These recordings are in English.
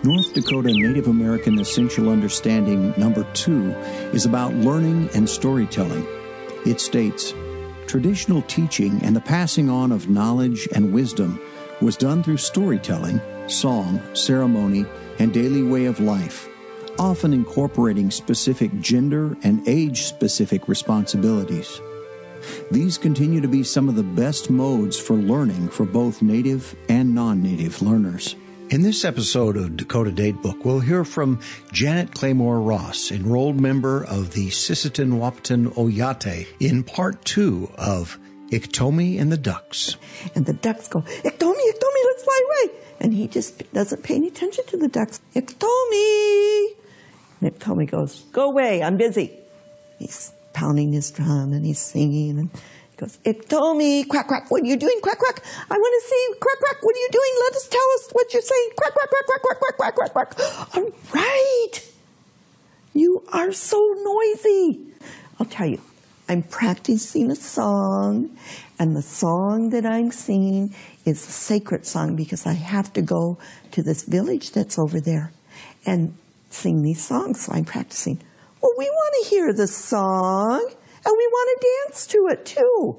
North Dakota Native American Essential Understanding number 2 is about learning and storytelling. It states, traditional teaching and the passing on of knowledge and wisdom was done through storytelling, song, ceremony, and daily way of life, often incorporating specific gender and age-specific responsibilities. These continue to be some of the best modes for learning for both Native and non-Native learners. In this episode of Dakota Datebook, we'll hear from Janet Claymore Ross, enrolled member of the Sisseton Wahpeton Oyate, in part 2 of Iktomi and the Ducks. And the ducks go, Iktomi, Iktomi, let's fly away. And he just doesn't pay any attention to the ducks. Iktomi! And Iktomi goes, go away, I'm busy. He's pounding his drum and he's singing and he goes, Iktomi, quack, quack, what are you doing? Quack, quack, I want to see, quack, quack, what are you doing? Let us tell us what you're saying. Quack, quack, quack, quack, quack, quack, quack, quack, quack. All right. You are so noisy. I'll tell you, I'm practicing a song, and the song that I'm singing is a sacred song because I have to go to this village that's over there and sing these songs, so I'm practicing. Well, we want to hear the song, and we want to dance to it, too.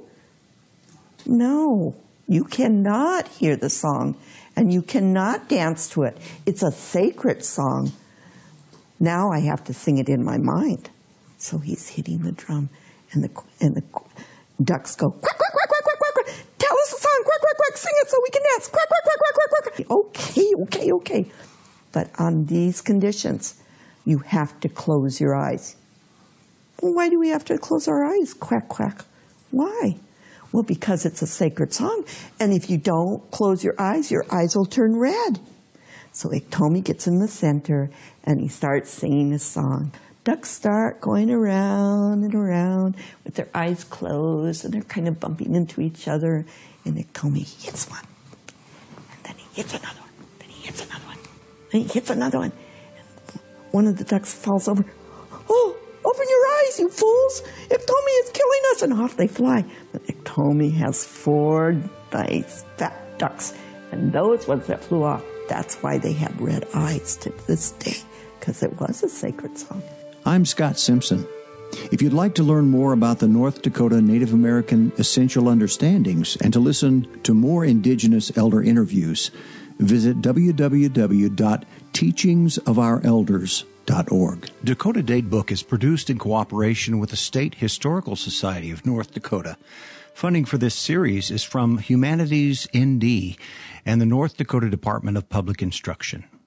No, you cannot hear the song, and you cannot dance to it. It's a sacred song. Now I have to sing it in my mind. So he's hitting the drum, and the ducks go, quack, quack, quack, quack, quack, quack, quack. Tell us the song, quack, quack, quack, sing it so we can dance. Quack, quack, quack, quack, quack, quack. Okay. But on these conditions, you have to close your eyes. Well, why do we have to close our eyes? Quack, quack. Why? Well, because it's a sacred song. And if you don't close your eyes will turn red. So Iktomi gets in the center and he starts singing his song. Ducks start going around and around with their eyes closed and they're kind of bumping into each other. And Iktomi hits one. And then he hits another one. Then he hits another one. Then he hits another one. And one of the ducks falls over. Oh! Open your eyes, you fools! Iktomi is killing us! And off they fly. But Iktomi has 4 nice fat ducks. And those ones that flew off, that's why they had red eyes to this day. Because it was a sacred song. I'm Scott Simpson. If you'd like to learn more about the North Dakota Native American Essential Understandings and to listen to more Indigenous elder interviews, visit www.teachingsofourElders.org. Dakota Datebook is produced in cooperation with the State Historical Society of North Dakota. Funding for this series is from Humanities ND and the North Dakota Department of Public Instruction.